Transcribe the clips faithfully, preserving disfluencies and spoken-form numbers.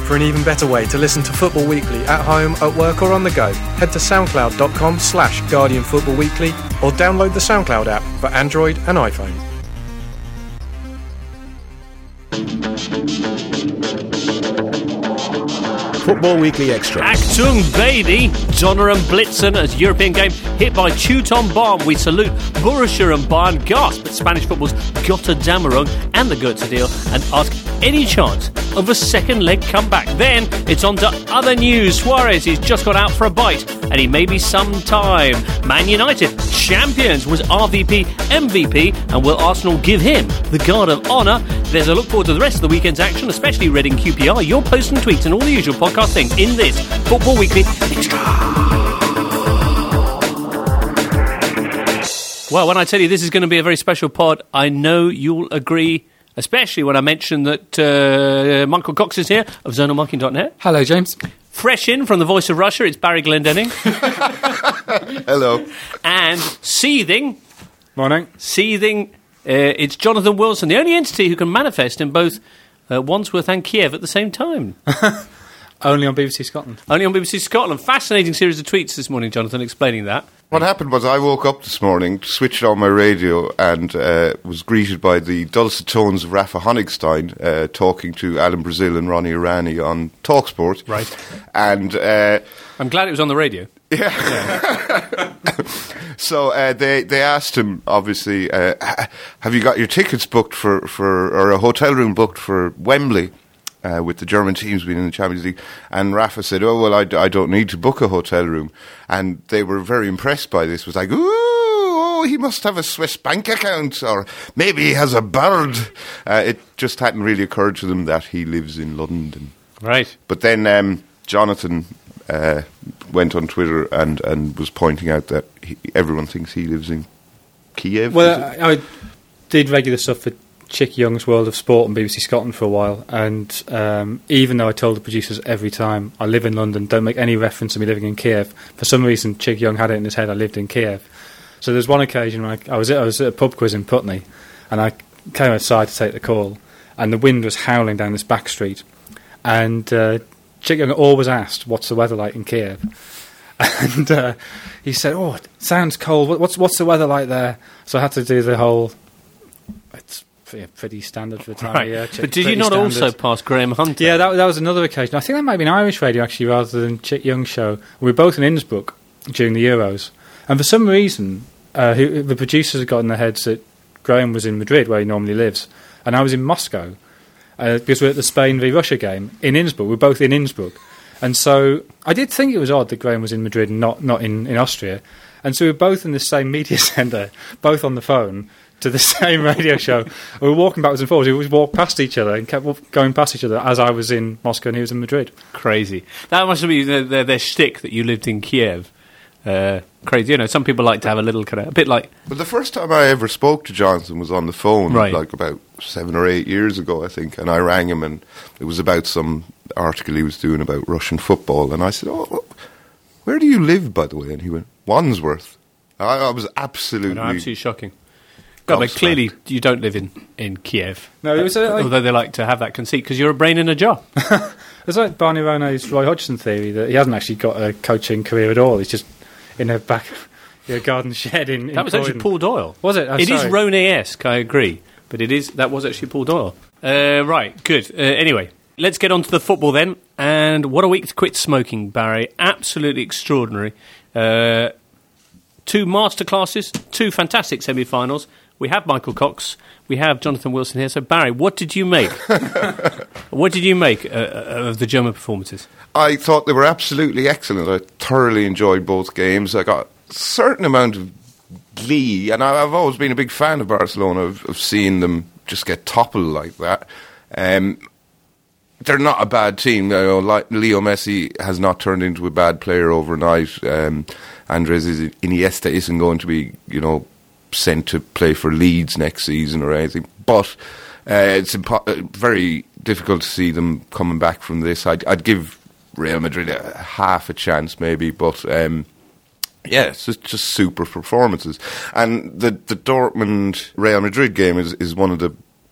For an even better way to listen to Football Weekly at home, at work or on the go, head to soundcloud.com slash Guardian Football Weekly or download the SoundCloud app for Android and iPhone. Football Weekly Extra. Achtung, baby! Donner and Blitzen as European game hit by Teuton Bomb. We salute Borussia and Bayern, gasp at Spanish football's Götterdämmerung and the Goetze deal and ask any chance of a second leg comeback. Then it's on to other news. Suarez has just got out for a bite and he may be some time. Man United, champions, was R V P M V P, and will Arsenal give him the guard of honour? There's a look forward to the rest of the weekend's action, especially Reading Q P R, your posts and tweets and all the usual podcast things in this Football Weekly Extra. Well, when I tell you this is going to be a very special pod, I know you'll agree, especially when I mention that uh, Michael Cox is here of zonal marking dot net. Hello, James. Fresh in from the voice of Russia, it's Barry Glendenning. Hello. And seething, Morning. seething, uh, it's Jonathan Wilson, the only entity who can manifest in both uh, Wandsworth and Kiev at the same time. Only on B B C Scotland. Only on B B C Scotland. Fascinating series of tweets this morning, Jonathan, explaining that. What happened was I woke up this morning, switched on my radio, and uh, was greeted by the dulcet tones of Rafa Honigstein uh, talking to Alan Brazil and Ronnie Irani on TalkSport. Right. And uh, I'm glad it was on the radio. Yeah. yeah. So uh, they they asked him, obviously, uh, have you got your tickets booked for, for or a hotel room booked for Wembley? Uh, with the German teams being in the Champions League. And Rafa said, oh, well, I, I don't need to book a hotel room. And they were very impressed by this. It was like, ooh, oh, he must have a Swiss bank account, or maybe he has a bird. Uh, it just hadn't really occurred to them that he lives in London. Right. But then um, Jonathan uh, went on Twitter and, and was pointing out that he, everyone thinks he lives in Kiev. Well, I, I did regular stuff for Chick Young's World of Sport on B B C Scotland for a while, and um, even though I told the producers every time I live in London, don't make any reference to me living in Kiev, for some reason Chick Young had it in his head I lived in Kiev. So there's one occasion when I, I, was, at, I was at a pub quiz in Putney, and I came outside to take the call, and the wind was howling down this back street, and uh, Chick Young always asked, what's the weather like in Kiev? And uh, he said, oh, it sounds cold, what's, what's the weather like there? So I had to do the whole... It's Yeah, pretty standard for the time. Right. Yeah, but did you not standard. also pass Graham Hunter? Yeah, that, that was another occasion. I think that might have been Irish radio, actually, rather than Chick Young's show. We were both in Innsbruck during the Euros. And for some reason, uh, who, the producers had got in their heads that Graham was in Madrid, where he normally lives, and I was in Moscow, uh, because we were at the Spain v Russia game in Innsbruck. We were both in Innsbruck. And so I did think it was odd that Graham was in Madrid and not, not in, in Austria. And so we were both in the same media centre, both on the phone, to the same radio show. We were walking backwards and forwards. We always walked past each other and kept going past each other as I was in Moscow and he was in Madrid. Crazy. That must be their, their, their shtick that you lived in Kiev. Uh, crazy. You know, some people like to have a little kind of, a bit like... But the first time I ever spoke to Jonathan was on the phone, right. like about seven or eight years ago, I think, and I rang him and it was about some article he was doing about Russian football, and I said, oh, where do you live, by the way? And he went, Wandsworth. I, I was absolutely... No, absolutely shocking. God, but clearly you don't live in, in Kiev. No, it was a, like, although they like to have that conceit because you're a brain in a jar. It's like Barney Ronay's Roy Hodgson theory that he hasn't actually got a coaching career at all. He's just in a back you know, garden shed in. in that was Croydon. actually Paul Doyle. Was it? Oh, it sorry. is Ronay-esque, I agree, but it is that was actually Paul Doyle. Uh, right, good. Uh, anyway, let's get on to the football then. And what a week to quit smoking, Barry. Absolutely extraordinary. Uh, two masterclasses, two fantastic semi-finals. We have Michael Cox, we have Jonathan Wilson here. So, Barry, what did you make? What did you make uh, of the German performances? I thought they were absolutely excellent. I thoroughly enjoyed both games. I got a certain amount of glee, and I've always been a big fan of Barcelona, of, of seeing them just get toppled like that. Um, they're not a bad team. You know, like Leo Messi has not turned into a bad player overnight. Um, Andres Iniesta isn't going to be, you know, sent to play for Leeds next season or anything, but uh, it's impo- very difficult to see them coming back from this. I'd, I'd give Real Madrid a half a chance maybe, but um, yeah, it's just, just super performances. And the, the Dortmund Real Madrid game is, is one of the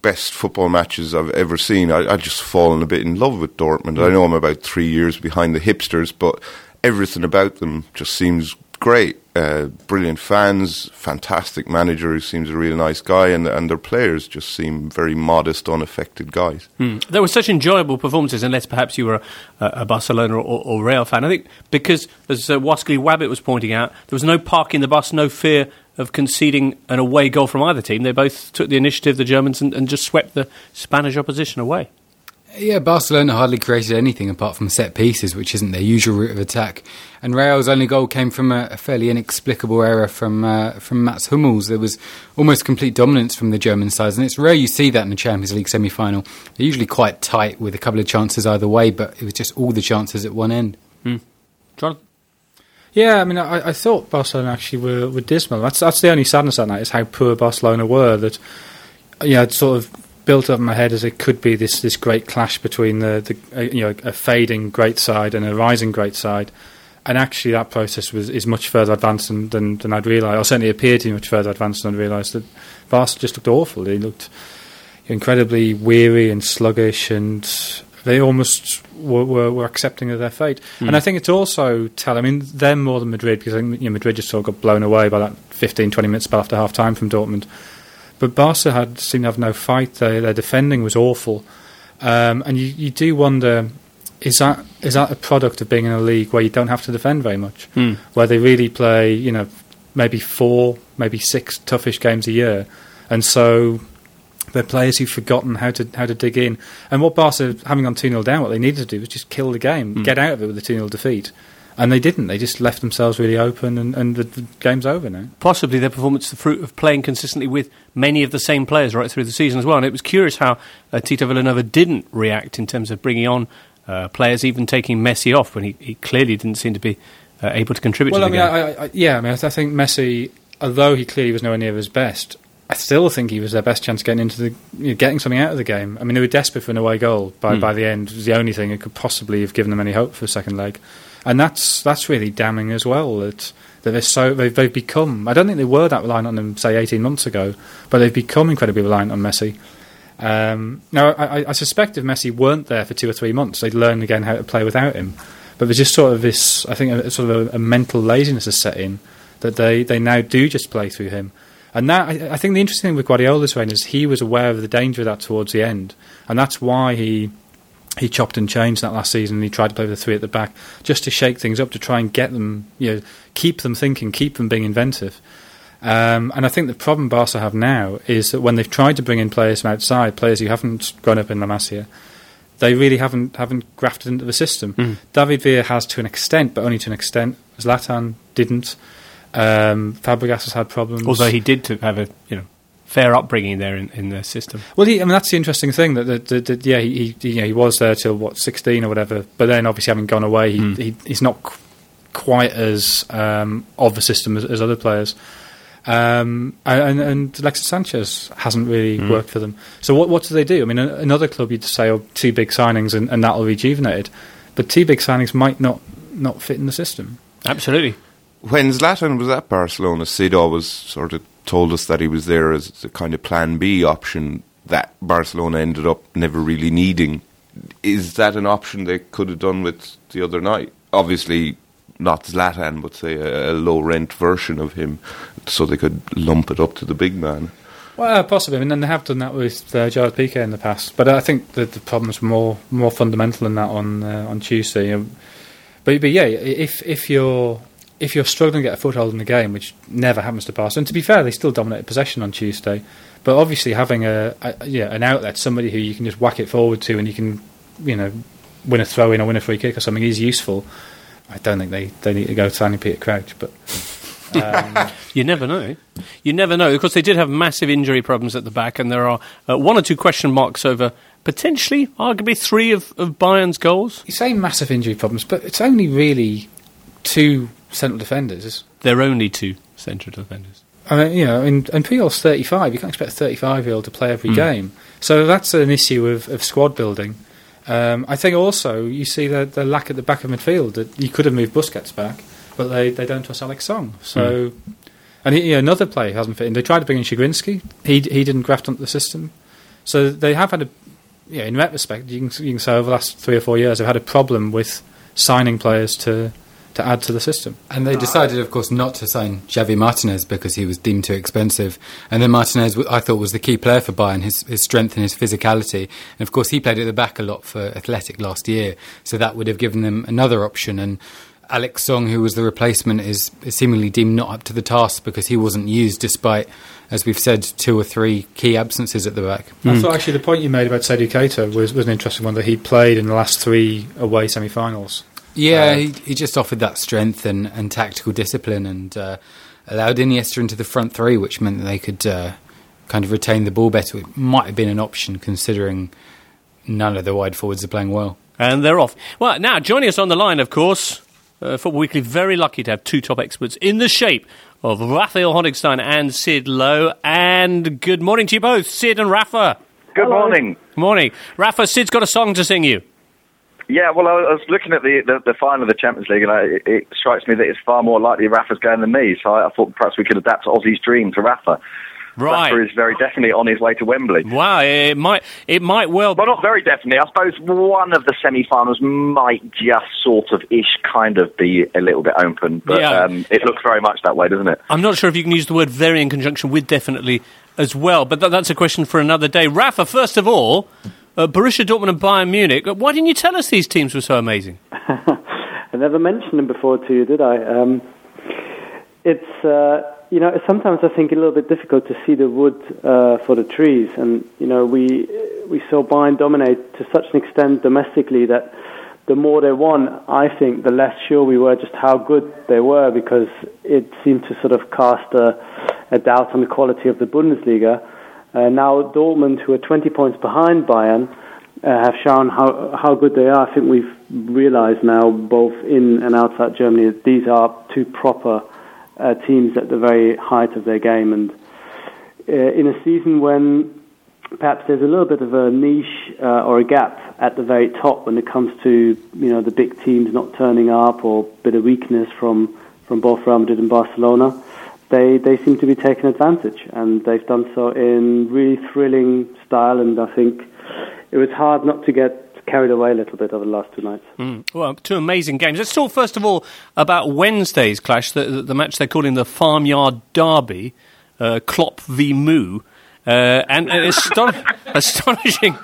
best football matches I've ever seen. I, I've just fallen a bit in love with Dortmund. I know I'm about three years behind the hipsters, but everything about them just seems great. Uh, brilliant fans, fantastic manager who seems a real nice guy, and and their players just seem very modest, unaffected guys. Mm. There were such enjoyable performances, unless perhaps you were a, a Barcelona or, or Real fan. I think because, as uh, Waskley Wabbit was pointing out, there was no parking the bus, no fear of conceding an away goal from either team. They both took the initiative, the Germans, and, and just swept the Spanish opposition away. Yeah, Barcelona hardly created anything apart from set pieces, which isn't their usual route of attack. And Real's only goal came from a, a fairly inexplicable error from uh, from Mats Hummels. There was almost complete dominance from the German sides, and it's rare you see that in the Champions League semi-final. They're usually quite tight with a couple of chances either way, but it was just all the chances at one end. Mm. Jonathan? Yeah, I mean, I, I thought Barcelona actually were, were dismal. That's that's the only sadness that night, is how poor Barcelona were. That, yeah, I'd sort of built up in my head as it could be this, this great clash between the, the uh, you know a fading great side and a rising great side, and actually that process was is much further advanced than than, than I'd realised, or certainly appeared to be much further advanced than I'd realised. That Barca just looked awful. They looked incredibly weary and sluggish, and they almost were, were, were accepting of their fate. Mm. And I think it's also tell. I mean, them more than Madrid, because I think you know, Madrid just sort of got blown away by that fifteen, twenty minute spell after half time from Dortmund. But Barca had seemed to have no fight. Their, their defending was awful, um, and you, you do wonder: is that is that a product of being in a league where you don't have to defend very much, mm. where they really play, you know, maybe four, maybe six toughish games a year, and so they're players who've forgotten how to how to dig in. And what Barca, having gone two nil down, what they needed to do was just kill the game, mm. get out of it with a two nil defeat. And they didn't. They just left themselves really open, and, and the, the game's over now. Possibly their performance the fruit of playing consistently with many of the same players right through the season as well. And it was curious how uh, Tito Vilanova didn't react in terms of bringing on uh, players, even taking Messi off, when he, he clearly didn't seem to be uh, able to contribute well, to I the mean, game. I, I, yeah, I mean, I, th- I think Messi, although he clearly was nowhere near his best, I still think he was their best chance of getting into the, you know, getting something out of the game. I mean, they were desperate for an away goal by, mm. by the end. It was the only thing that could possibly have given them any hope for the second leg. And that's that's really damning as well. That, that they're so they've, they've become. I don't think they were that reliant on him, say, eighteen months ago, but they've become incredibly reliant on Messi. Um, now, I, I suspect if Messi weren't there for two or three months, they'd learn again how to play without him. But there's just sort of this, I think, a, sort of a, a mental laziness has set in that they, they now do just play through him. And that I, I think the interesting thing with Guardiola's reign is he was aware of the danger of that towards the end, and that's why he. He chopped and changed that last season, and he tried to play with the three at the back just to shake things up, to try and get them, you know, keep them thinking, keep them being inventive. Um, and I think the problem Barca have now is that when they've tried to bring in players from outside, players who haven't grown up in La Masia, they really haven't haven't grafted into the system. Mm. David Villa has to an extent, but only to an extent. Zlatan didn't. Um, Fabregas has had problems. Although he did to have a, you know, fair upbringing there in, in the system. Well, he, I mean, that's the interesting thing. That, that, that, that yeah, he, he, you know, he was there till what sixteen or whatever. But then, obviously, having gone away, he, mm. he he's not qu- quite as um, of the system as, as other players. Um, and, and Alexis Sanchez hasn't really mm. worked for them. So what what do they do? I mean, another club you'd say, oh, two big signings and, and that'll rejuvenate it. But two big signings might not not fit in the system. Absolutely. When Zlatan was at Barcelona, Sid always sort of told us that he was there as a kind of plan B option that Barcelona ended up never really needing. Is that an option they could have done with the other night? Obviously not Zlatan, but say a, a low rent version of him, so they could lump it up to the big man. Well, possibly. I mean, and they have done that with uh, Gerard Piqué in the past, but I think that the problems were more more fundamental than that on uh, on Tuesday. Um, but but yeah, if if you're If you're struggling to get a foothold in the game, which never happens to Barca, and to be fair, they still dominated possession on Tuesday, but obviously having a, a yeah an outlet, somebody who you can just whack it forward to, and you can, you know, win a throw in or win a free kick or something is useful. I don't think they, they need to go signing Peter Crouch, but um, you never know. You never know. Of course, they did have massive injury problems at the back, and there are uh, one or two question marks over potentially, arguably, three of, of Bayern's goals. You say massive injury problems, but it's only really two central defenders. They're only two central defenders. I mean, you know, and, and Puyol's thirty-five. You can't expect a thirty-five-year-old to play every mm. game. So that's an issue of, of squad building. Um, I think also you see the, the lack at the back of midfield. That you could have moved Busquets back, but they, they don't trust Alex Song. So, mm. and you know, another player hasn't fit in. They tried to bring in Shigrinsky. He he didn't graft onto the system. So they have had a, yeah, in retrospect, you can, you can say over the last three or four years, they've had a problem with signing players to to add to the system. And they decided, of course, not to sign Javi Martinez because he was deemed too expensive. And then Martinez, I thought, was the key player for Bayern, his, his strength and his physicality. And, of course, he played at the back a lot for Athletic last year, so that would have given them another option. And Alex Song, who was the replacement, is, is seemingly deemed not up to the task because he wasn't used despite, as we've said, two or three key absences at the back. Mm. I thought actually the point you made about Seydou Keita was, was an interesting one, that he played in the last three away semi-finals. Yeah, uh, he, he just offered that strength and, and tactical discipline and uh, allowed Iniesta into the front three, which meant that they could uh, kind of retain the ball better. It might have been an option considering none of the wide forwards are playing well. And they're off. Well, now, joining us on the line, of course, uh, Football Weekly, very lucky to have two top experts in the shape of Raphael Honigstein and Sid Lowe. And good morning to you both, Sid and Rafa. Good morning. Morning. Rafa, Sid's got a song to sing you. Yeah, well, I was looking at the, the, the final of the Champions League, and I, it, it strikes me that it's far more likely Rafa's going than me, so I, I thought perhaps we could adapt Aussie's dream to Rafa. Right. Rafa is very definitely on his way to Wembley. Wow, it might it might well... Well, not very definitely. I suppose one of the semi-finals might just sort of ish kind of be a little bit open, but yeah. um, it looks very much that way, doesn't it? I'm not sure if you can use the word very in conjunction with definitely as well, but th- that's a question for another day. Rafa, first of all... Uh, Borussia Dortmund and Bayern Munich. Why didn't you tell us these teams were so amazing? I never mentioned them before to you, did I? Um, it's, uh, you know, sometimes I think a little bit difficult to see the wood uh, for the trees. And, you know, we we saw Bayern dominate to such an extent domestically that the more they won, I think, the less sure we were just how good they were, because it seemed to sort of cast a, a doubt on the quality of the Bundesliga. Uh, now Dortmund, who are twenty points behind Bayern, uh, have shown how how good they are. I think we've realised now, both in and outside Germany, that these are two proper uh, teams at the very height of their game. And uh, in a season when perhaps there's a little bit of a niche uh, or a gap at the very top when it comes to, you know, the big teams not turning up, or a bit of weakness from, from both Real Madrid and Barcelona, They they seem to be taking advantage, and they've done so in really thrilling style, and I think it was hard not to get carried away a little bit over the last two nights. Mm. Well, two amazing games. Let's talk first of all about Wednesday's clash, the, the, the match they're calling the Farmyard Derby, uh, Klopp v Moo, uh, and uh, aston- astonishing...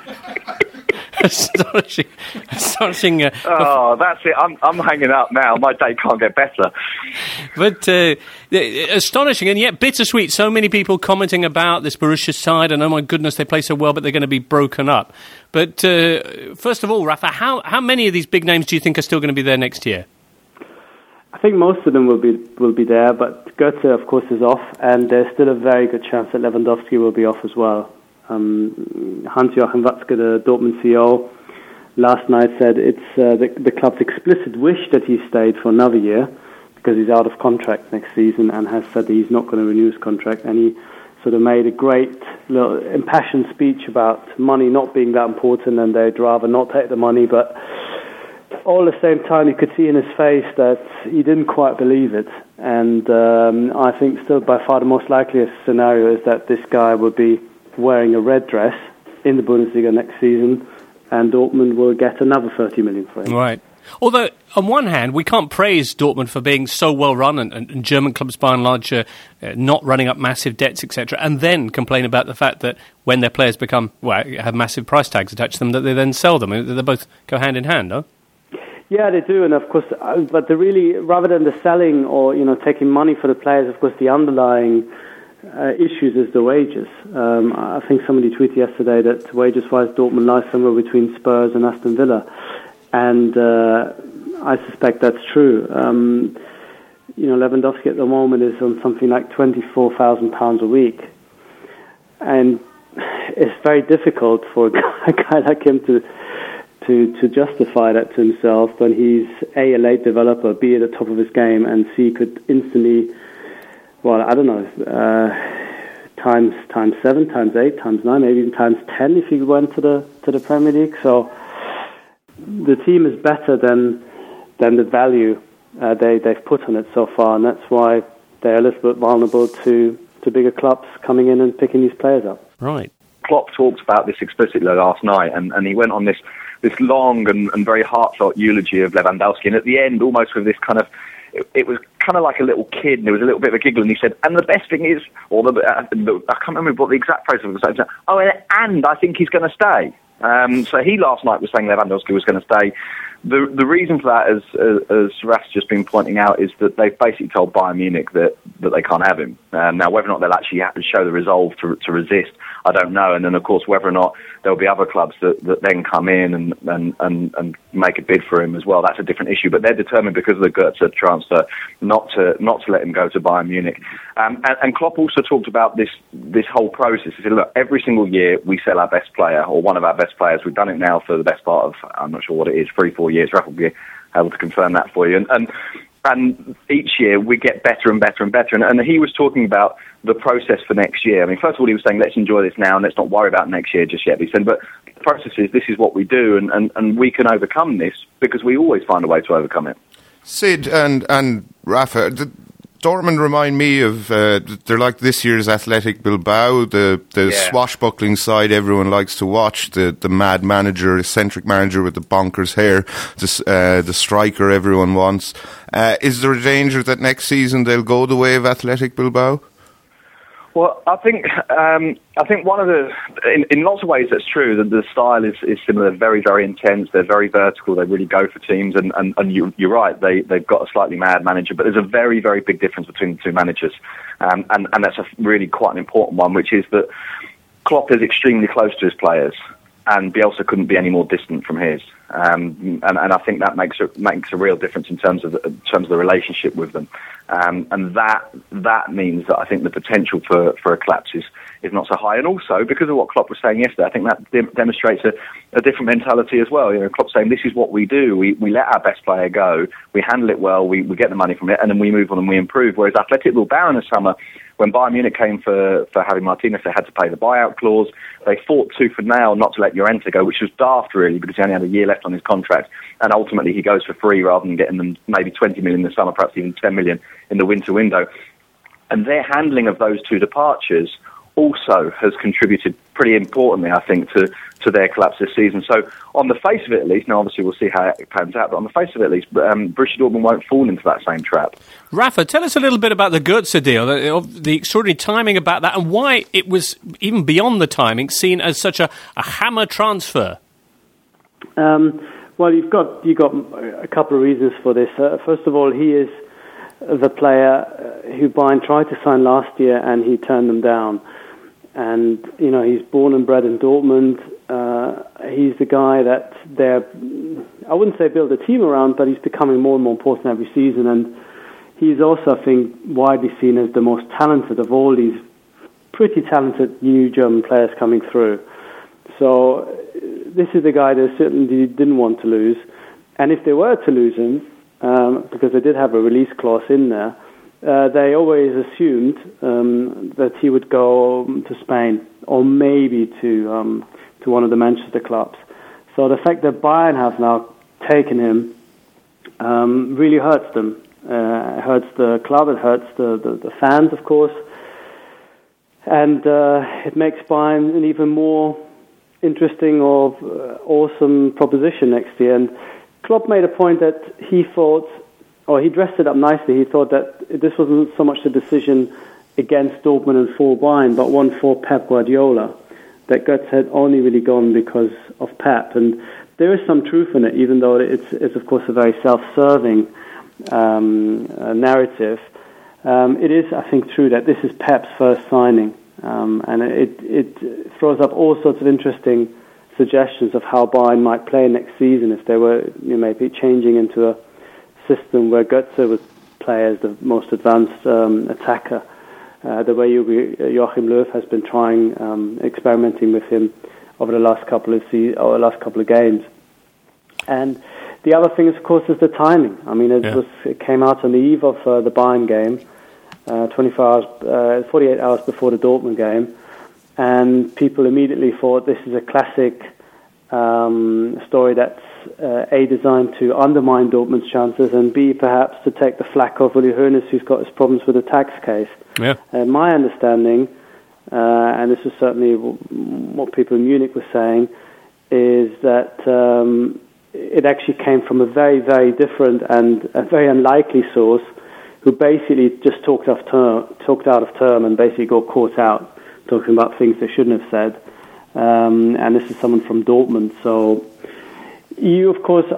astonishing, astonishing. Uh, oh, that's it. I'm I'm hanging up now. My day can't get better. But uh, astonishing and yet bittersweet. So many people commenting about this Borussia side, and oh my goodness, they play so well, but they're going to be broken up. But uh, first of all, Rafa, how how many of these big names do you think are still going to be there next year? I think most of them will be will be there, but Götze, of course, is off, and there's still a very good chance that Lewandowski will be off as well. Um, Hans-Joachim Watzke, the Dortmund C E O, last night said it's uh, the, the club's explicit wish that he stayed for another year, because he's out of contract next season, and has said that he's not going to renew his contract. And he sort of made a great little impassioned speech about money not being that important, and they'd rather not take the money. But all at the same time, you could see in his face that he didn't quite believe it. And um, I think still by far the most likely scenario is that this guy will be wearing a red dress in the Bundesliga next season, and Dortmund will get another thirty million for him. Right. Although, on one hand, we can't praise Dortmund for being so well run, and, and, and German clubs by and large uh, uh, not running up massive debts, et cetera, and then complain about the fact that when their players become, well, have massive price tags attached to them, that they then sell them. They both go hand in hand, no? Yeah, they do, and of course, uh, but the really, rather than the selling or, you know, taking money for the players, of course, the underlying Uh, issues is the wages. Um, I think somebody tweeted yesterday that wages-wise Dortmund lies somewhere between Spurs and Aston Villa, and uh, I suspect that's true. Um, you know, Lewandowski at the moment is on something like twenty-four thousand pounds a week, and it's very difficult for a guy, a guy like him to to to justify that to himself when he's A, a late developer, B, at the top of his game, and C, could instantly, well, I don't know, uh, times times seven, times eight, times nine, maybe even times ten if you went to the to the Premier League. So the team is better than than the value uh, they they've put on it so far, and that's why they're a little bit vulnerable to, to bigger clubs coming in and picking these players up. Right. Klopp talked about this explicitly last night, and, and he went on this this long and, and very heartfelt eulogy of Lewandowski, and at the end, almost with this kind of, it, it was kind of like a little kid, and there was a little bit of a giggle, and he said, and the best thing is, or the, uh, the I can't remember what the exact phrase was, oh, and, and I think he's going to stay. Um, so he last night was saying Lewandowski was going to stay. The the reason for that, as as, as Raf's just been pointing out, is that they've basically told Bayern Munich that, that they can't have him. Um, now, whether or not they'll actually have to show the resolve to to resist, I don't know. And then, of course, whether or not there'll be other clubs that, that then come in and, and, and, and make a bid for him as well, that's a different issue. But they're determined, because of the Götze transfer, not to not to let him go to Bayern Munich. Um, and, and Klopp also talked about this this whole process. He said, look, every single year we sell our best player, or one of our best players. We've done it now for the best part of, I'm not sure what it is, three, four years. Raf will be able to confirm that for you. And, and And each year we get better and better and better. And, and he was talking about the process for next year. I mean, first of all, he was saying, let's enjoy this now and let's not worry about next year just yet. He said, but the process is, this is what we do, and, and, and we can overcome this because we always find a way to overcome it. Sid and, and Rafa, the, Dortmund remind me of, uh, they're like this year's Athletic Bilbao, the, the yeah. swashbuckling side everyone likes to watch, the, the mad manager, eccentric manager with the bonkers hair, the, uh, the striker everyone wants. Uh, is there a danger that next season they'll go the way of Athletic Bilbao? Well, I think um, I think one of the in, in lots of ways that's true. That the style is, is similar. They're very very intense. They're very vertical. They really go for teams. And, and, and you, you're right. They they've got a slightly mad manager, but there's a very very big difference between the two managers, um, and and that's a really quite an important one, which is that Klopp is extremely close to his players, and Bielsa couldn't be any more distant from his. Um, and, and I think that makes a, makes a real difference in terms of the, in terms of the relationship with them. Um, and that that means that I think the potential for, for a collapse is, is not so high. And also, because of what Klopp was saying yesterday, I think that de- demonstrates a, a different mentality as well. You know, Klopp saying, this is what we do. We we let our best player go. We handle it well. We, we get the money from it, and then we move on and we improve. Whereas Athletic Bilbao in the summer, when Bayern Munich came for, for Javi Martinez, they had to pay the buyout clause. They fought tooth and nail not to let Llorente go, which was daft, really, because he only had a year left on his contract. And ultimately, he goes for free rather than getting them maybe twenty million in the summer, perhaps even ten million in the winter window. And their handling of those two departures also has contributed pretty importantly, I think, to, to their collapse this season. So on the face of it, at least, now obviously we'll see how it pans out, but on the face of it, at least, um, Borussia Dortmund won't fall into that same trap. Rafa, tell us a little bit about the Götze deal, the, the extraordinary timing about that, and why it was, even beyond the timing, seen as such a, a hammer transfer. Um, well, you've got you've got a couple of reasons for this. Uh, first of all, he is the player who Bayern tried to sign last year, and he turned them down. And, you know, he's born and bred in Dortmund. Uh, he's the guy that they're, I wouldn't say build a team around, but he's becoming more and more important every season. And he's also, I think, widely seen as the most talented of all these pretty talented new German players coming through. So this is the guy they certainly didn't want to lose. And if they were to lose him, um, because they did have a release clause in there, Uh, they always assumed um, that he would go to Spain or maybe to um, to one of the Manchester clubs. So the fact that Bayern have now taken him um, really hurts them. Uh, it hurts the club, it hurts the, the, the fans, of course. And uh, it makes Bayern an even more interesting or uh, awesome proposition next year. And Klopp made a point that he thought, or he dressed it up nicely. He thought that this wasn't so much a decision against Dortmund and for Bayern, but one for Pep Guardiola. That Götze had only really gone because of Pep. And there is some truth in it, even though it's, it's of course, a very self-serving um, uh, narrative. Um, it is, I think, true that this is Pep's first signing. Um, and it, it throws up all sorts of interesting suggestions of how Bayern might play next season if they were, you know, maybe changing into a system where Götze would play as the most advanced um, attacker, uh, the way Joachim Löw has been trying, um, experimenting with him over the last couple of se- or last couple of games. And the other thing, is, of course, is the timing. I mean, it, yeah. was, it came out on the eve of uh, the Bayern game, uh, twenty-four hours, uh, forty-eight hours before the Dortmund game, and people immediately thought this is a classic um, story that's Uh, A, designed to undermine Dortmund's chances, and B, perhaps to take the flak off Uli Hoeneß, who's got his problems with the tax case. Yeah. Uh, my understanding, uh, and this was certainly what people in Munich were saying, is that um, it actually came from a very, very different and a very unlikely source, who basically just talked off term, talked out of term, and basically got caught out talking about things they shouldn't have said. Um, and this is someone from Dortmund, so you, of course,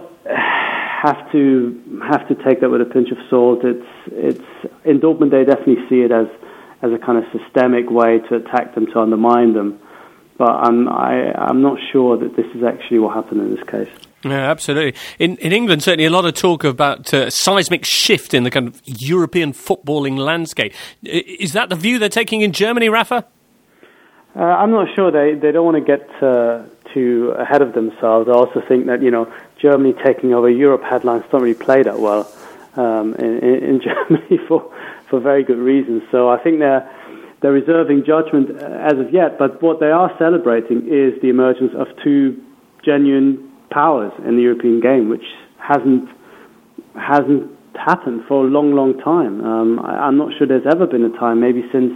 have to have to take that with a pinch of salt. It's it's in Dortmund they definitely see it as as a kind of systemic way to attack them, to undermine them. But I'm I, I'm not sure that this is actually what happened in this case. Yeah, absolutely. In in England, certainly a lot of talk about uh, seismic shift in the kind of European footballing landscape. Is that the view they're taking in Germany, Rafa? Uh, I'm not sure. They they don't want to get uh, too ahead of themselves. I also think that, you know, Germany taking over Europe headlines don't really play that well um, in, in Germany for for very good reasons. So I think they're they're reserving judgment as of yet. But what they are celebrating is the emergence of two genuine powers in the European game, which hasn't hasn't happened for a long, long time. Um, I, I'm not sure there's ever been a time, maybe since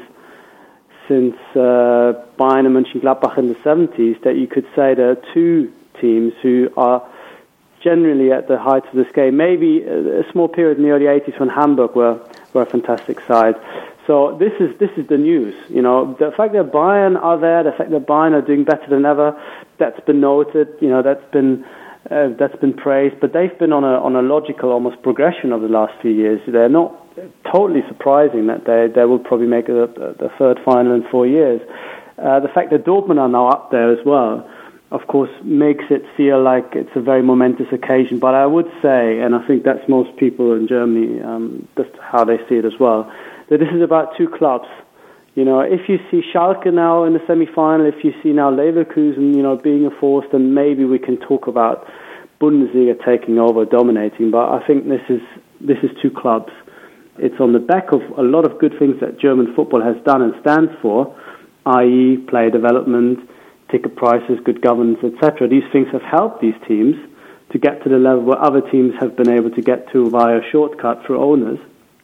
since uh, Bayern and Mönchengladbach in the seventies, that you could say there are two teams who are generally at the height of this game. Maybe a, a small period in the early eighties when Hamburg were were a fantastic side. So this is this is the news. You know, the fact that Bayern are there, the fact that Bayern are doing better than ever, that's been noted. You know, that's been uh, that's been praised. But they've been on a on a logical, almost progression over the last few years. They're not totally surprising that they they will probably make a, a, the third final in four years. Uh, the fact that Dortmund are now up there as well, of course, makes it feel like it's a very momentous occasion. But I would say, and I think that's most people in Germany, um, that's how they see it as well, that this is about two clubs. You know, if you see Schalke now in the semi-final, if you see now Leverkusen, you know, being a force, then maybe we can talk about Bundesliga taking over, dominating. But I think this is this is two clubs. It's on the back of a lot of good things that German football has done and stands for, that is player development, ticket prices, good governance, et cetera. These things have helped these teams to get to the level where other teams have been able to get to via a shortcut through owners.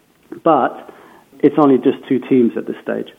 But it's only just two teams at this stage.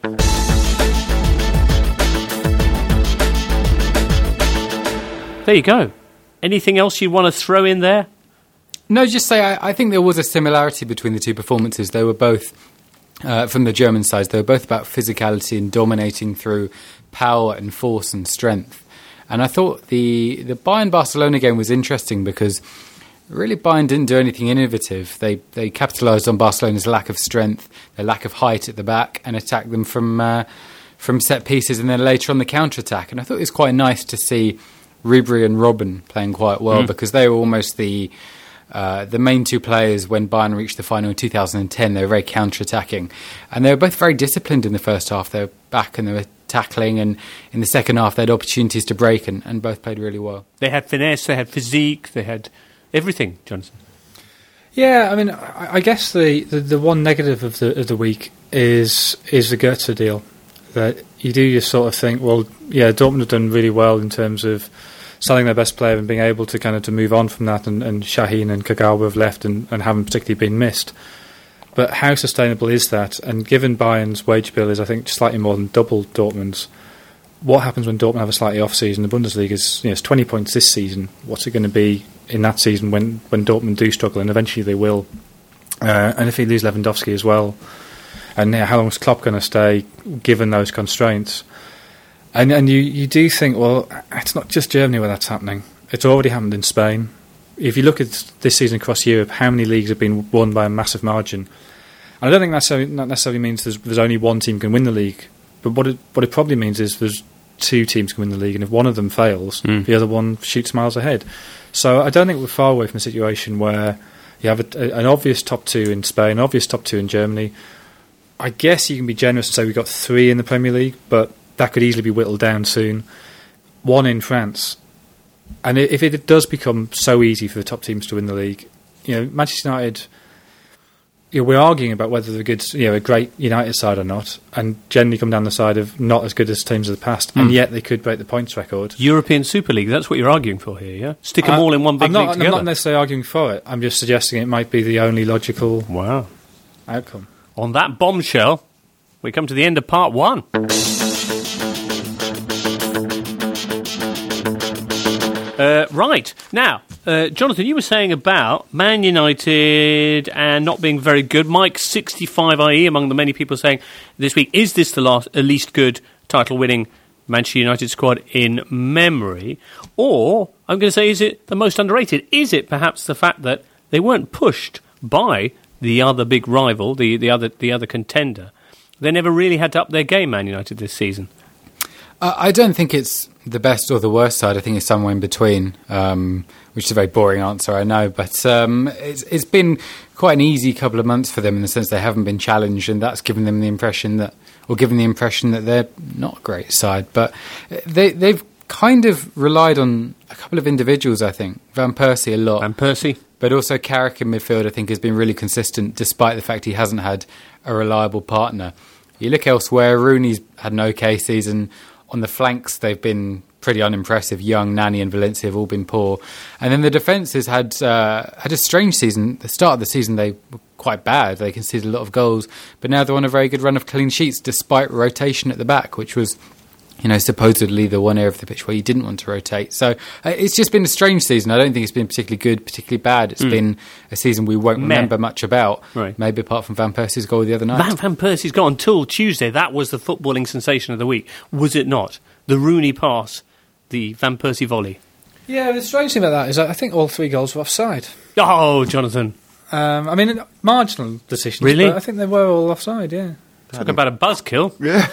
There you go. Anything else you want to throw in there? No, just say I, I think there was a similarity between the two performances. They were both, uh, from the German side, they were both about physicality and dominating through power and force and strength. And I thought the, the Bayern-Barcelona game was interesting because really Bayern didn't do anything innovative. They they capitalised on Barcelona's lack of strength, their lack of height at the back, and attacked them from uh, from set pieces and then later on the counter-attack. And I thought it was quite nice to see Ribery and Robben playing quite well mm. because they were almost the uh, the main two players when Bayern reached the final in two thousand ten. They were very counter-attacking. And they were both very disciplined in the first half. They were back and they were tackling, and in the second half they had opportunities to break, and, and both played really well. They had finesse, they had physique, they had everything, Jonathan. Yeah, I mean, I, I guess the, the, the one negative of the of the week is is the Götze deal. That you do just sort of think, well, yeah, Dortmund have done really well in terms of selling their best player and being able to kind of to move on from that, and, and Şahin and Kagawa have left and, and haven't particularly been missed. But how sustainable is that? And given Bayern's wage bill is, I think, slightly more than double Dortmund's, what happens when Dortmund have a slightly off season? The Bundesliga is, you know, it's twenty points this season. What's it going to be in that season when, when Dortmund do struggle? And eventually they will. Uh, and if they lose Lewandowski as well, and yeah, how long is Klopp going to stay given those constraints? And and you, you do think, well, it's not just Germany where that's happening. It's already happened in Spain. If you look at this season across Europe, how many leagues have been won by a massive margin? And I don't think necessarily, that necessarily means there's, there's only one team can win the league. But what it, what it probably means is there's two teams can win the league, and if one of them fails, mm. the other one shoots miles ahead. So I don't think we're far away from a situation where you have a, a, an obvious top two in Spain, an obvious top two in Germany. I guess you can be generous and say we've got three in the Premier League, but that could easily be whittled down soon. One in France. And if it does become so easy for the top teams to win the league, you know, Manchester United, you know, we're arguing about whether they're a good, you know, a great United side or not, and generally come down the side of not as good as teams of the past, mm. and yet they could break the points record. European Super League, that's what you're arguing for here, yeah? Stick them I, all in one big I'm not, league together. I'm not necessarily arguing for it. I'm just suggesting it might be the only logical wow. outcome. On that bombshell, we come to the end of part one. right. Now, uh, Jonathan, you were saying about Man United and not being very good. Mike, sixty-five I E, among the many people saying this week, is this the last, at least good title-winning Manchester United squad in memory? Or, I'm going to say, is it the most underrated? Is it perhaps the fact that they weren't pushed by the other big rival, the, the other the other contender? They never really had to up their game, Man United, this season. Uh, I don't think it's the best or the worst side. I think it's somewhere in between, um, which is a very boring answer, I know. But um, it's, it's been quite an easy couple of months for them in the sense they haven't been challenged, and that's given them the impression that, or given the impression that they're not a great side. But they, they've kind of relied on a couple of individuals, I think. Van Persie a lot. Van Persie. But also Carrick in midfield, I think, has been really consistent despite the fact he hasn't had a reliable partner. You look elsewhere, Rooney's had an okay season. On the flanks, they've been pretty unimpressive. Young, Nani and Valencia have all been poor. And then the defence has had, uh, had a strange season. The start of the season, they were quite bad. They conceded a lot of goals. But now they're on a very good run of clean sheets, despite rotation at the back, which was, you know, supposedly the one area of the pitch where you didn't want to rotate. So uh, it's just been a strange season. I don't think it's been particularly good, particularly bad. It's mm. been a season we won't Meh. remember much about, right. Maybe apart from Van Persie's goal the other night. Van, Van Persie's goal until Tuesday. That was the footballing sensation of the week, was it not? The Rooney pass, the Van Persie volley. Yeah, the strange thing about that is I think all three goals were offside. Oh, Jonathan. Um, I mean, marginal decisions, really? But I think they were all offside, yeah. Talk about a buzzkill. Yeah.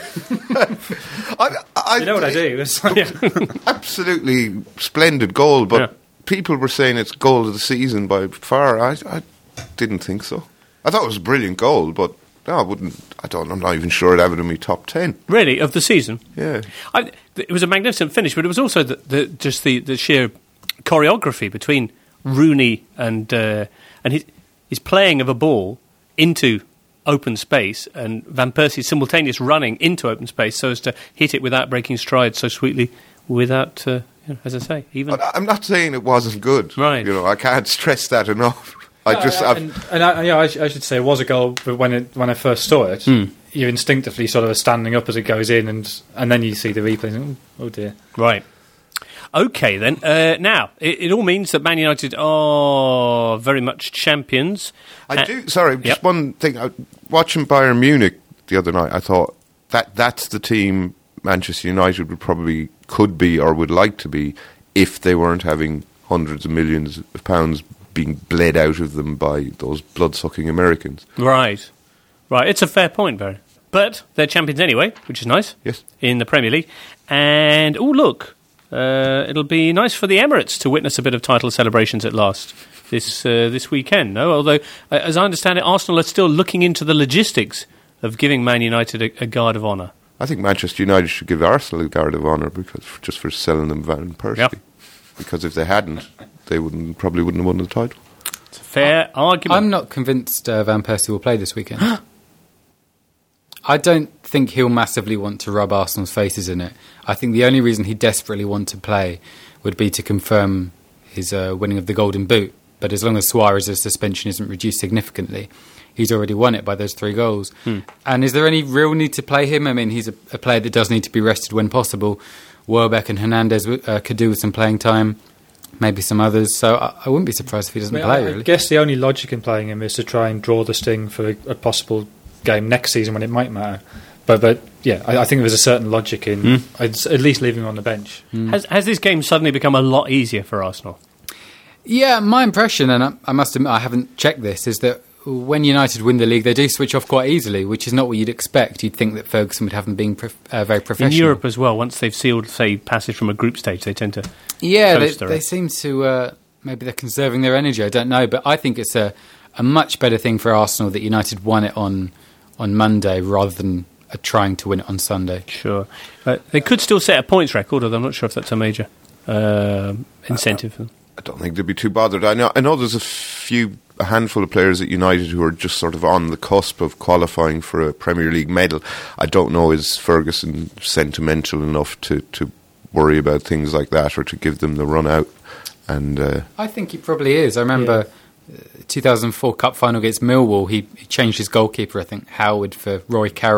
I, I, you know what I do? It's like, yeah. Absolutely splendid goal, but yeah. people were saying it's goal of the season by far. I, I didn't think so. I thought it was a brilliant goal, but no, I wouldn't. I don't. I'm not even sure it ever in my top ten. Really, of the season? Yeah. I, it was a magnificent finish, but it was also the, the, just the, the sheer choreography between Rooney and uh, and his, his playing of a ball into open space, and Van Persie's simultaneous running into open space so as to hit it without breaking stride so sweetly, without, uh, you know, as I say, even. But I'm not saying it wasn't good. Right. You know, I can't stress that enough. I no, just, I, and, and I, yeah, I, I should say it was a goal. But when it when I first saw it, mm. you instinctively sort of are standing up as it goes in, and and then you see the replay. And, oh, oh dear. Right. Okay, then. Uh, now, it, it all means that Man United are very much champions. I uh, do. Sorry, yep. just one thing. I, watching Bayern Munich the other night, I thought that that's the team Manchester United would probably could be or would like to be if they weren't having hundreds of millions of pounds being bled out of them by those blood-sucking Americans. Right. Right. It's a fair point, Barry. But they're champions anyway, which is nice. Yes. In the Premier League. And, oh, look. Uh, it'll be nice for the Emirates to witness a bit of title celebrations at last this uh, this weekend, no? Although, uh, as I understand it, Arsenal are still looking into the logistics of giving Man United a, a guard of honour. I think Manchester United should give Arsenal a guard of honour because just for selling them Van Persie. Yep. Because if they hadn't, they wouldn't probably wouldn't have won the title. It's a fair I, argument. I'm not convinced uh, Van Persie will play this weekend. I don't think he'll massively want to rub Arsenal's faces in it. I think the only reason he desperately want to play would be to confirm his uh, winning of the Golden Boot. But as long as Suarez's suspension isn't reduced significantly, he's already won it by those three goals. Hmm. And is there any real need to play him? I mean, he's a, a player that does need to be rested when possible. Welbeck and Hernandez uh, could do with some playing time. Maybe some others. So I, I wouldn't be surprised if he doesn't I mean, play, I, really. I guess the only logic in playing him is to try and draw the sting for a, a possible game next season when it might matter. But but yeah, I, I think there's a certain logic in mm. at least leaving him on the bench. Mm. Has has this game suddenly become a lot easier for Arsenal? Yeah, my impression, and I, I must admit I haven't checked this, is that when United win the league, they do switch off quite easily, which is not what you'd expect. You'd think that Ferguson would have them being prof- uh, very professional. In Europe as well, once they've sealed, say, passage from a group stage, they tend to yeah, they, they seem to uh, maybe they're conserving their energy. I don't know, but I think it's a a much better thing for Arsenal that United won it on on Monday rather than uh, trying to win it on Sunday. Sure. Uh, they could still set a points record, although I'm not sure if that's a major uh, incentive for them. I don't think they'd be too bothered. I know, I know there's a few, a handful of players at United who are just sort of on the cusp of qualifying for a Premier League medal. I don't know, is Ferguson sentimental enough to, to worry about things like that or to give them the run out? And uh, I think he probably is. I remember yeah. uh, two thousand four Cup final against Millwall, he, he changed his goalkeeper, I think, Howard, for Roy Carroll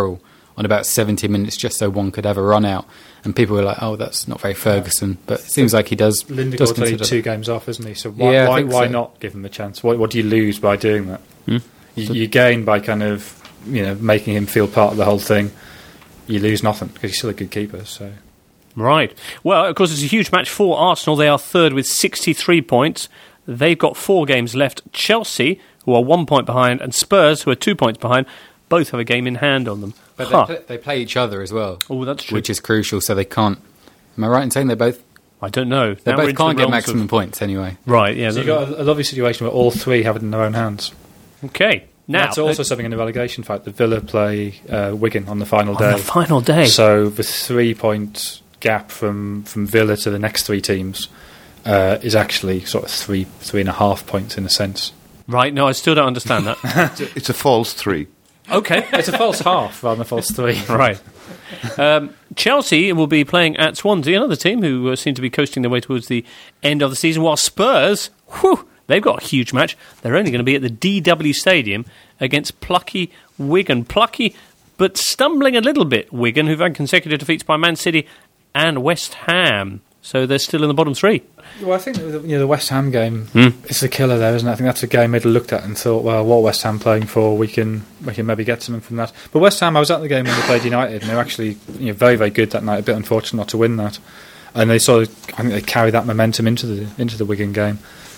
on about seventy minutes just so one could have a run out. And people were like, oh, that's not very Ferguson. But it seems like he does. Lindegaard's only two that. games off, isn't he? So why, yeah, why, why so. not give him a chance? What, what do you lose by doing that? Hmm? You, you gain by kind of, you know, making him feel part of the whole thing. You lose nothing because he's still a good keeper. So Right. Well, of course, it's a huge match for Arsenal. They are third with sixty-three points. They've got four games left. Chelsea, who are one point behind, and Spurs, who are two points behind, both have a game in hand on them. But huh. they, play, they play each other as well. Oh, that's true. Which is crucial, so they can't... Am I right in saying they both... I don't know. They Now we're both into can't the get realms maximum of- points anyway. Right, yeah. So you've got a, a lovely situation where all three have it in their own hands. Okay. Now, That's also something in the relegation fight. The Villa play uh, Wigan on the final on day. the final day. So the three-point gap from, from Villa to the next three teams uh, is actually sort of three three and a half points in a sense. Right, no, I still don't understand that. It's a false three. Okay. It's a false half rather than a false three. Right. Um, Chelsea will be playing at Swansea, another team who uh, seem to be coasting their way towards the end of the season, while Spurs, whew, they've got a huge match. They're only going to be at the D W Stadium against plucky Wigan. Plucky, but stumbling a little bit, Wigan, who've had consecutive defeats by Man City and West Ham. So they're still in the bottom three. Well, I think the, you know, the West Ham game Hmm. is the killer there, isn't it? I think that's a game they'd looked at and thought, well, what West Ham playing for? We can we can maybe get something from that. But West Ham, I was at the game when they played United, and they were actually you know, very, very good that night. A bit unfortunate not to win that, and they sort of I think they carried that momentum into the into the Wigan game.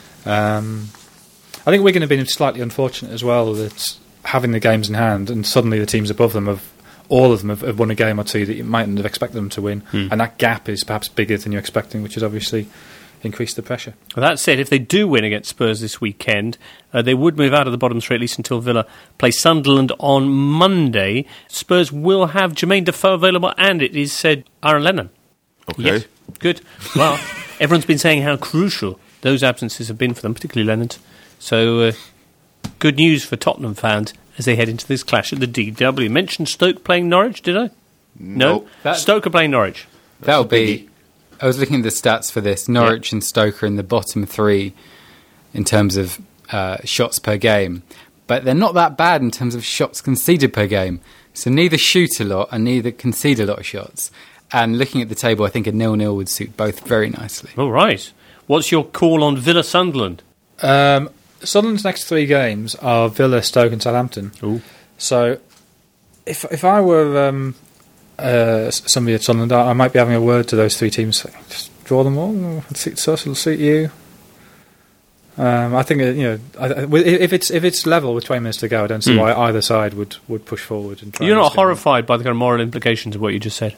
Um, I think Wigan have been slightly unfortunate as well that having the games in hand, and suddenly the teams above them have. All of them have, have won a game or two that you mightn't have expected them to win, Hmm. and that gap is perhaps bigger than you're expecting, which has obviously increased the pressure. Well, that said, if they do win against Spurs this weekend, uh, they would move out of the bottom three, at least until Villa play Sunderland on Monday. Spurs will have Jermaine Defoe available, and it is said Aaron Lennon. Okay. Yes. Good. Well, everyone's been saying how crucial those absences have been for them, particularly Lennon's. So, uh, good news for Tottenham fans as they head into this clash at the D W. Mentioned Stoke playing Norwich, did I? No. Nope. That- Stoke are playing Norwich. That'll be... I was looking at the stats for this. Norwich and Stoke are in the bottom three in terms of uh, shots per game. But they're not that bad in terms of shots conceded per game. So neither shoot a lot and neither concede a lot of shots. And looking at the table, I think a nil-nil would suit both very nicely. All right. What's your call on Villa Sunderland? Um, Sunderland's next three games are Villa, Stoke, and Southampton. Ooh. So, if if I were um, uh, somebody at Sunderland, I, I might be having a word to those three teams. Saying, just draw them all. It'll suit us. It'll suit you. Um, I think uh, you know I, I- if it's if it's level with twenty minutes to go, I don't see Mm. why either side would, would push forward and try. You're and not stick them. horrified by the kind of moral implications of what you just said?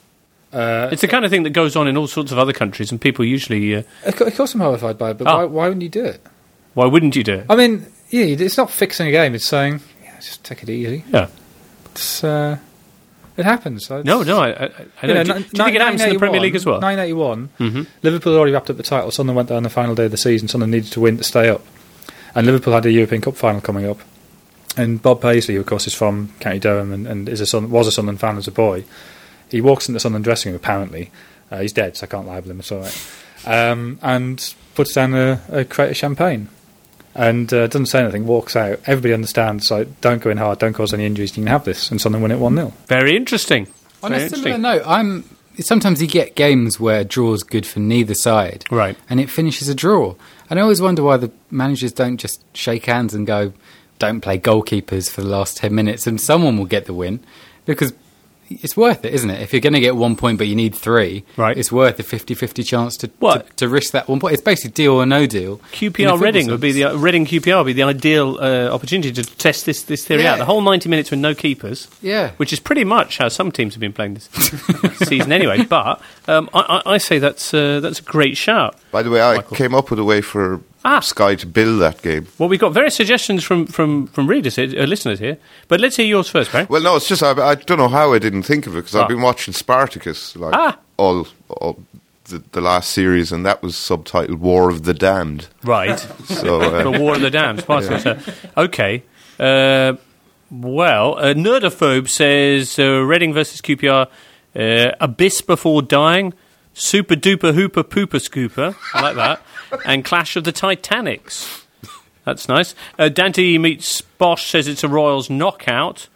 Uh, It's the kind of thing that goes on in all sorts of other countries, and people usually... Uh, of course, of course I'm horrified by it, but Ah. why, why wouldn't you do it? why wouldn't you do it? I mean, yeah, it's not fixing a game. It's saying, yeah, just take it easy. Yeah. It's, uh, it happens. It's- No, no, I, I, I know. You know, do, ni- do you think it happens in the Premier nineteen eighty-one League as well? nineteen eighty-one, Mm-hmm. Liverpool had already wrapped up the title. Sunderland went down the final day of the season. Sunderland needed to win to stay up. And Liverpool had a European Cup final coming up. And Bob Paisley, who of course is from County Durham and, and is a Sun, was a Sunderland fan as a boy, he walks into the Sunderland dressing room, apparently. Uh, he's dead, so I can't libel him, it's all right. Um, and puts down a, a crate of champagne. And uh, doesn't say anything, walks out. Everybody understands, like, don't go in hard, don't cause any injuries, you can have this. And Sunderland win it one nil. Very interesting. On Very a similar interesting. note, I'm sometimes you get games where a draw's good for neither side, Right. and it finishes a draw. And I always wonder why the managers don't just shake hands and go, "Don't play goalkeepers for the last ten minutes, and someone will get the win," because it's worth it, isn't it? If you're going to get one point but you need three, Right. it's worth a fifty-fifty chance to, to What? to risk that one point. It's basically deal or no deal. Q P in a R football Reading would be sense. the Reading Q P R would be the ideal uh, opportunity to test this this theory Yeah. out. The whole ninety minutes with no keepers, Yeah. which is pretty much how some teams have been playing this season anyway. But um, I, I I say that's uh, that's a great shout. By the way, I Michael. came up with a way for Ah. Sky to build that game. Well, we've got various suggestions from from from readers, here, uh, listeners here. But let's hear yours first, Barry. Well, no, it's just I, I don't know how I didn't think of it because Ah. I've been watching Spartacus like Ah. all, all the, the last series, and that was subtitled "War of the Damned." Right. So The uh, War of the Dams. Part of it, uh, okay. Uh, well, uh, Nerdophobe says uh, Reading versus Q P R, uh, Abyss Before Dying, Super Duper Hooper Pooper Scooper. I like that. And Clash of the Titanics. That's nice. Uh, Dante meets Bosch says it's a Royals knockout.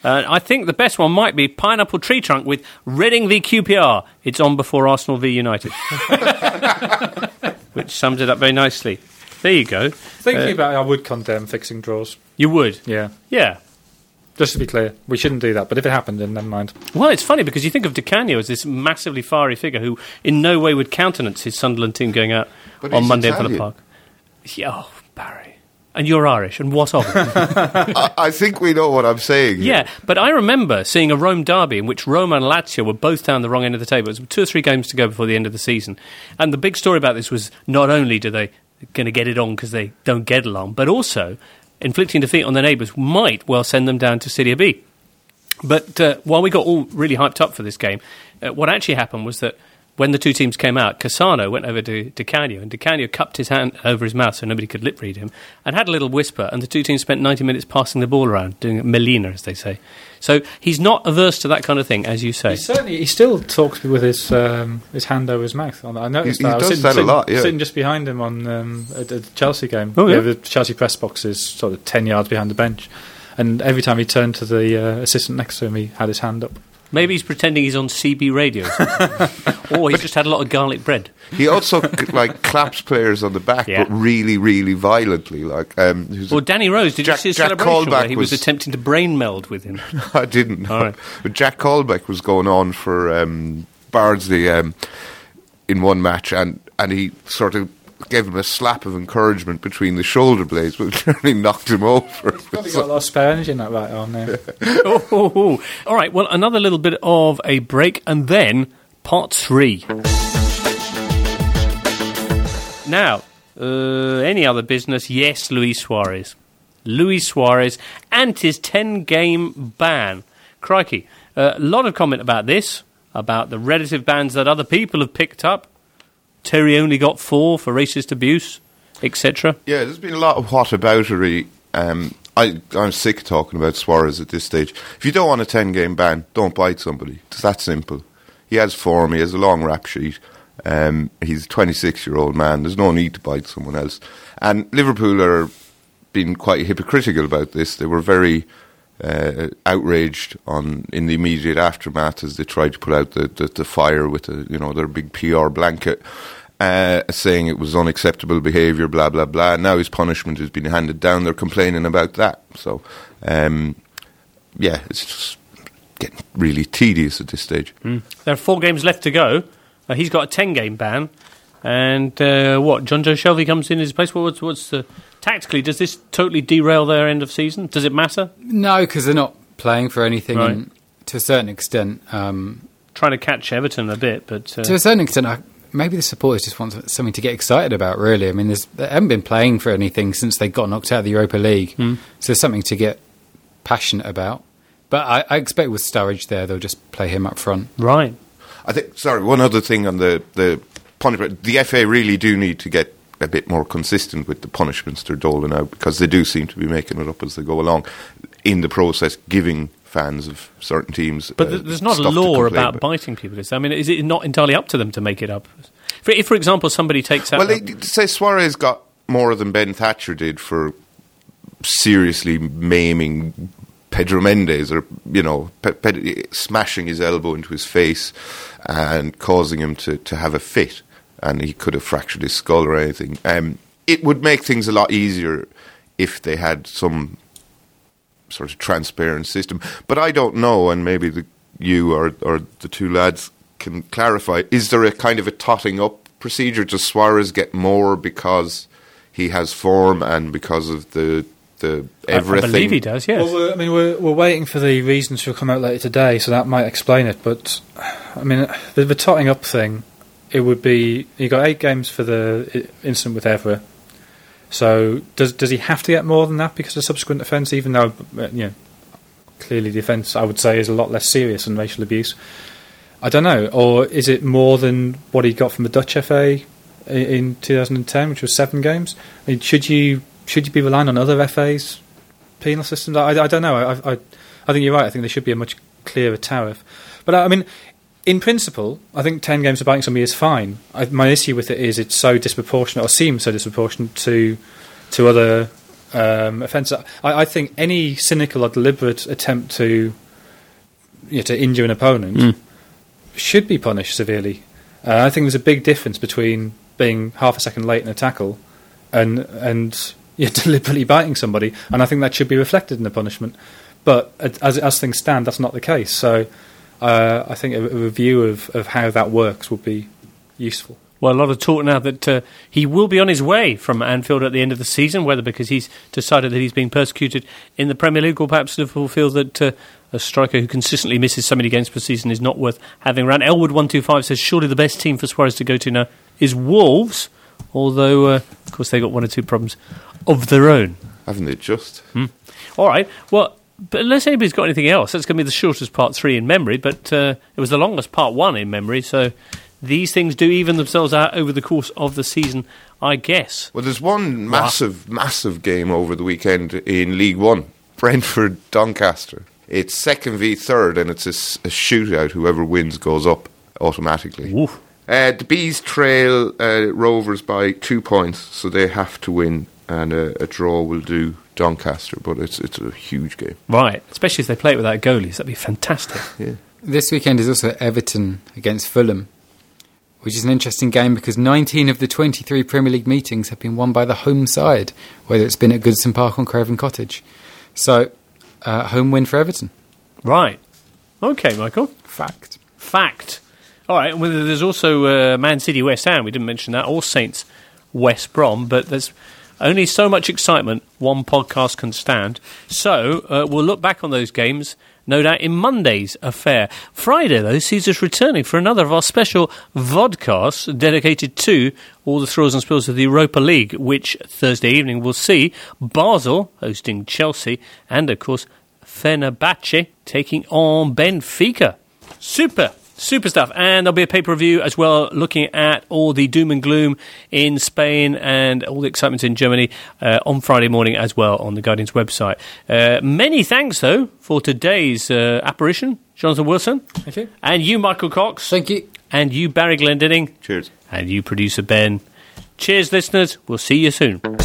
Uh, I think the best one might be Pineapple Tree Trunk with Reading v Q P R. It's on before Arsenal v United. Which sums it up very nicely. There you go. Thinking Uh, about it, I would condemn fixing draws. You would? Yeah. Yeah. Just to be clear, we shouldn't do that, but if it happened, then never mind. Well, it's funny because you think of Di Canio as this massively fiery figure who in no way would countenance his Sunderland team going out But on he's Monday in Villa Italian. Park. Yeah, oh, Barry. And you're Irish, and what of it? I, I think we know what I'm saying. here. Yeah, but I remember seeing a Rome derby in which Roma and Lazio were both down the wrong end of the table. It was two or three games to go before the end of the season. And the big story about this was not only do they going to get it on because they don't get along, but also inflicting defeat on their neighbours might well send them down to Serie B. But uh, while we got all really hyped up for this game, uh, what actually happened was that when the two teams came out, Cassano went over to Di Canio, and Di Canio cupped his hand over his mouth so nobody could lip read him, and had a little whisper, and the two teams spent ninety minutes passing the ball around, doing it Melina, as they say. So he's not averse to that kind of thing, as you say. He certainly, he still talks with his um, his hand over his mouth. I noticed He- he that. I was does sitting, that a sitting, lot, yeah. sitting just behind him on um, at the Chelsea game. Oh, yeah? The Chelsea press box is sort of ten yards behind the bench, and every time he turned to the uh, assistant next to him, he had his hand up. Maybe he's pretending he's on C B radio. Or he's just had a lot of garlic bread. He also like claps players on the back, Yeah. but really, really violently. Like, um, who's a- Well, Danny Rose, did Jack- you see his Jack celebration where Colback he was, was- attempting to brain meld with him? I didn't. All right. But Jack Colbeck was going on for um, Bardsley um, in one match, and, and he sort of gave him a slap of encouragement between the shoulder blades, which nearly knocked him over. Probably got a lot of spare energy in that right arm there. oh, oh, oh. All right, well, another little bit of a break, and then part three. Now, uh, any other business? Yes, Luis Suarez. Luis Suarez and his ten-game ban. Crikey. A uh, lot of comment about this, about the relative bans that other people have picked up. Terry only got four for racist abuse, et cetera. Yeah, there's been a lot of whataboutery. Um, I, I'm sick of talking about Suarez at this stage. If you don't want a ten-game ban, don't bite somebody. It's that simple. He has form, he has a long rap sheet. Um, he's a twenty-six-year-old man. There's no need to bite someone else. And Liverpool are being quite hypocritical about this. They were very uh, outraged on in the immediate aftermath as they tried to put out the, the, the fire with a, you know, their big P R blanket, uh, saying it was unacceptable behaviour, blah, blah, blah. Now his punishment has been handed down. They're complaining about that. So, um, yeah, it's just getting really tedious at this stage. Mm. There are four games left to go. Uh, he's got a ten-game ban. And uh, what, John Joe Shelby comes in his place? What's, what's the... Tactically, does this totally derail their end of season? Does it matter? No, because they're not playing for anything, Right. and to a certain extent. Um, Trying to catch Everton a bit, but... Uh, to a certain extent, I, maybe the supporters just want something to get excited about, really. I mean, there's, they haven't been playing for anything since they got knocked out of the Europa League, Mm. so there's something to get passionate about. But I, I expect with Sturridge there, they'll just play him up front. Right. I think, sorry, one other thing on the, the punishment. The F A really do need to get a bit more consistent with the punishments they're doling out, because they do seem to be making it up as they go along, in the process giving fans of certain teams But uh, th- there's not a stuff to law complain about biting people. Is there? I mean, is it not entirely up to them to make it up? For, if, for example, somebody takes out... Well, they did say Suarez got more than Ben Thatcher did for seriously maiming Pedro Mendes, or, you know, pe- pe- smashing his elbow into his face and causing him to, to have a fit, and he could have fractured his skull or anything. Um, it would make things a lot easier if they had some sort of transparent system. But I don't know, and maybe the, you or, or the two lads can clarify, is there a kind of a totting up procedure? Does Suarez get more because he has form and because of the the everything? I believe he does, yes. Well, we're, I mean, we're, we're waiting for the reasons to come out later today, so that might explain it. But, I mean, the, the totting up thing, it would be... You got eight games for the incident with Evra. So, does does he have to get more than that because of subsequent offence, even though, you know, clearly the offence, I would say, is a lot less serious than racial abuse? I don't know. Or is it more than what he got from the Dutch F A in, in two thousand ten, which was seven games? I mean, should you... Should you be relying on other F A's penal systems? I, I don't know. I, I, I think you're right. I think there should be a much clearer tariff. But, I mean, in principle, I think ten games for biting somebody is fine. I, my issue with it is it's so disproportionate, or seems so disproportionate, to to other um, offence. I, I think any cynical or deliberate attempt to you know, to injure an opponent mm. should be punished severely. Uh, I think there's a big difference between being half a second late in a tackle and and you know, deliberately biting somebody, and I think that should be reflected in the punishment. But as as things stand, that's not the case. So uh, I think a, a review of, of how that works would be useful. Well, a lot of talk now that uh, he will be on his way from Anfield at the end of the season, whether because he's decided that he's being persecuted in the Premier League, or perhaps Liverpool feel that uh, a striker who consistently misses so many games per season is not worth having around. Elwood one two five says, surely the best team for Suarez to go to now is Wolves, although, uh, of course, they've got one or two problems of their own. Haven't they just? Hmm. All right, well, but unless anybody's got anything else, that's going to be the shortest part three in memory, but uh, it was the longest part one in memory, so these things do even themselves out over the course of the season, I guess. Well, there's one massive, wow. massive game over the weekend in League One. Brentford Doncaster. It's second v third, and it's a, a shootout. Whoever wins goes up automatically. Uh, the Bees trail uh, Rovers by two points, so they have to win, and a, a draw will do Doncaster, but it's it's a huge game. Right, especially if they play it without goalies. That'd be fantastic. Yeah. This weekend is also Everton against Fulham, which is an interesting game because nineteen of the twenty-three Premier League meetings have been won by the home side, whether it's been at Goodison Park or Craven Cottage. So, uh, home win for Everton. Right. Okay, Michael. Fact. Fact. All right, well, there's also uh, Man City West Ham, we didn't mention that, or Saints West Brom, but there's only so much excitement one podcast can stand. So, uh, we'll look back on those games, no doubt, in Monday's affair. Friday, though, sees us returning for another of our special vodcasts dedicated to all the thrills and spills of the Europa League, which Thursday evening will see Basel hosting Chelsea and, of course, Fenerbahce taking on Benfica. Super. Super stuff. And there'll be a paper review as well, looking at all the doom and gloom in Spain and all the excitement in Germany uh, on Friday morning as well on the Guardian's website. Uh, many thanks, though, for today's uh, apparition, Jonathan Wilson. Thank you. And you, Michael Cox. Thank you. And you, Barry Glendinning. Cheers. And you, producer Ben. Cheers, listeners. We'll see you soon.